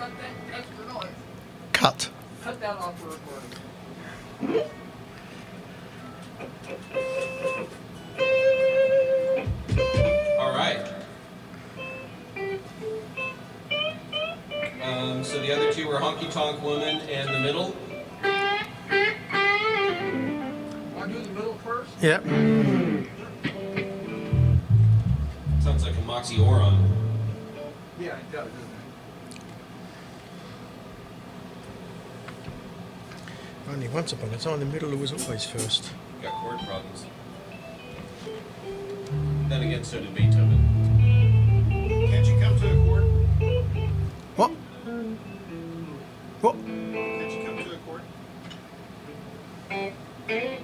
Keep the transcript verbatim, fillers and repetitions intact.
cut that extra noise. Cut. Cut that off for recording. All right. Um, so the other two were Honky Tonk Woman and the middle. Want to do the middle first? Yep. Sounds like a Moxie Oron. Yeah, it does, doesn't it? Only once upon a time, the middle was always first. Got chord problems. Then again, so did Beethoven. Can't you come to a chord? What? What? Can't you come to a chord?